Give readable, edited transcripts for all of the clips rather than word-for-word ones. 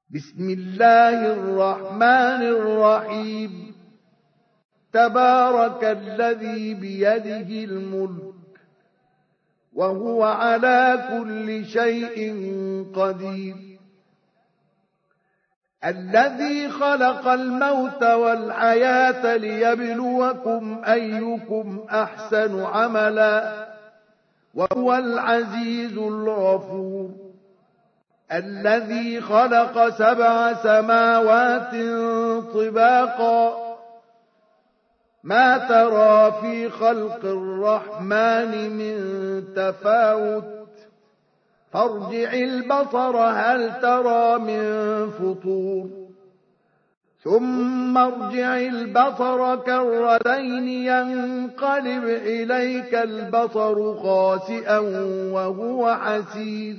بسم الله الرحمن الرحيم. تبارك الذي بيده الملك وهو على كل شيء قدير. الذي خلق الموت والحياة ليبلوكم أيكم أحسن عملا وهو العزيز الغفور. الذي خلق 7 سماوات طباقا ما ترى في خلق الرحمن من تفاوت فارجع البصر هل ترى من فطور ثم ارجع البصر كرتين ينقلب إليك البصر خاسئا وهو حسير.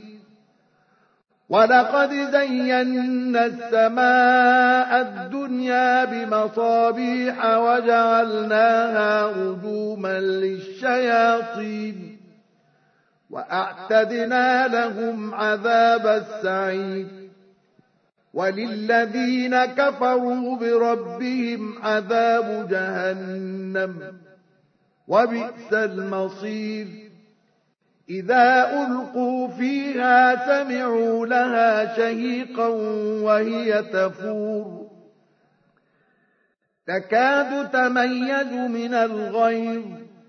ولقد زينا السماء الدنيا بمصابيح وجعلناها رجوما للشياطين وأعتدنا لهم عذاب السعير. وللذين كفروا بربهم عذاب جهنم وبئس المصير. إذا ألقوا فيها سمعوا لها شهيقا وهي تفور تكاد تميز من الغيظ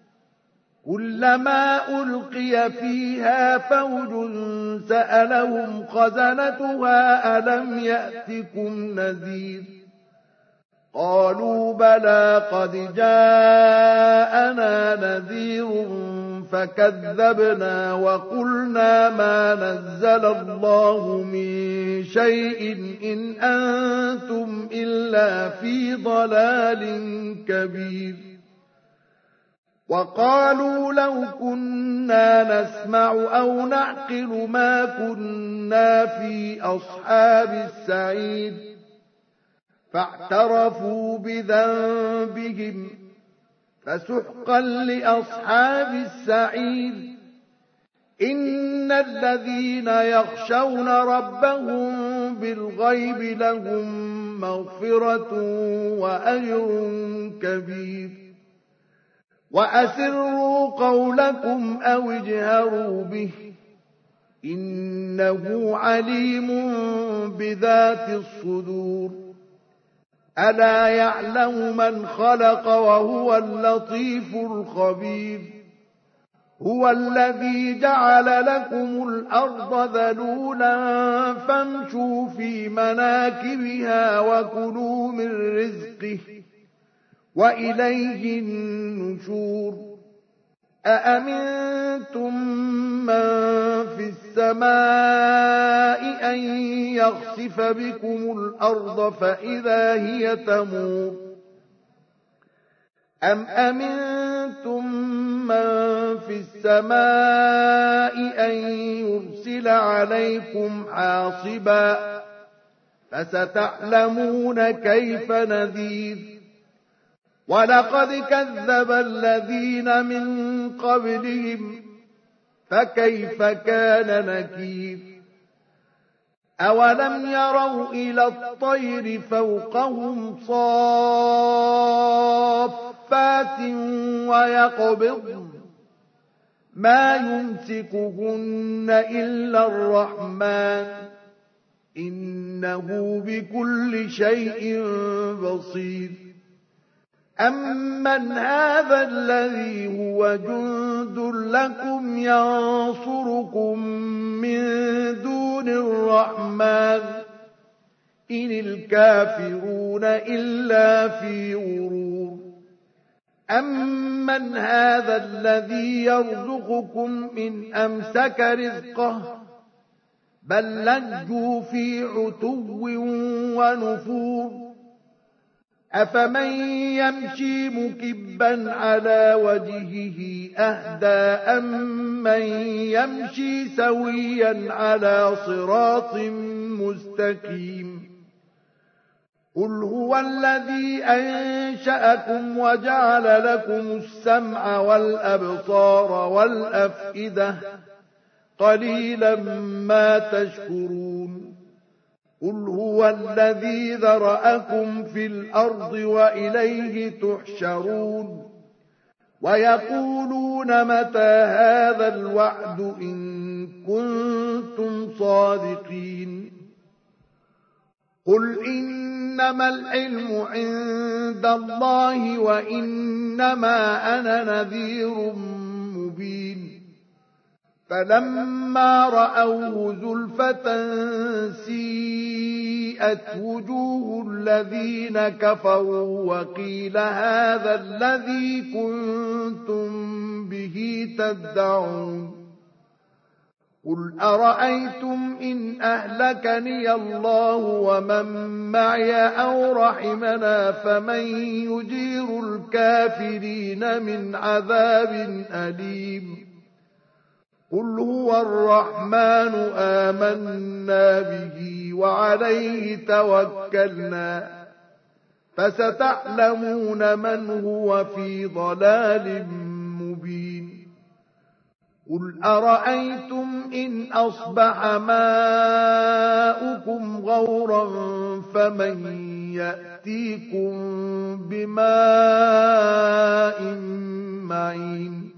كلما ألقي فيها فوج سألهم خزنتها ألم يأتكم نذير قالوا بلى قد جاءنا نذير فكذبنا وقلنا ما نزل الله من شيء إن أنتم إلا في ضلال كبير. وقالوا لو كنا نسمع أو نعقل ما كنا في أصحاب السعير فاعترفوا بذنبهم فسحقا لأصحاب السعير. إن الذين يخشون ربهم بالغيب لهم مغفرة وأجر كبير. وأسروا قولكم أو اجهروا به إنه عليم بذات الصدور. ألا يعلم من خلق وهو اللطيف الخبير. هو الذي جعل لكم الأرض ذلولا فامشوا في مناكبها وكلوا من رزقه وإليه النشور. أأمنتم من في السماء أن يخسف بكم الأرض فإذا هي تمور أم أمنتم من في السماء أن يرسل عليكم حاصبا فستعلمون كيف نذير. ولقد كذب الذين من قبلهم فكيف كان نكير. أولم يروا إلى الطير فوقهم صافات ويقبضن ما يمسكهن إلا الرحمن إنه بكل شيء بصير. أمن هذا الذي هو جند لكم ينصركم من دون الرحمن إن الكافرون إلا في غرور. أمن هذا الذي يرزقكم إن أمسك رزقه بل لجوا في عتو ونفور. أفمن يمشي مكبا على وجهه أهدى أمن يمشي سويا على صراط مستقيم. قل هو الذي أنشأكم وجعل لكم السمع والأبصار والأفئدة قليلا ما تشكرون. قل هو الذي ذرأكم في الأرض وإليه تحشرون ويقولون متى هذا الوعد إن كنتم صادقين قل إنما العلم عند الله وإنما أنا نذير مبين فلما رأوه زلفة سيئت وجوه الذين كفروا وقيل هذا الذي كنتم به تدعون قل أرأيتم إن أهلكني الله ومن معي أو رحمنا فمن يجير الكافرين من عذاب أليم قل هو الرحمن آمنا به وعليه توكلنا فستعلمون من هو في ضلال مبين قل أرأيتم إن أصبح ماؤكم غورا فمن يأتيكم بماء معين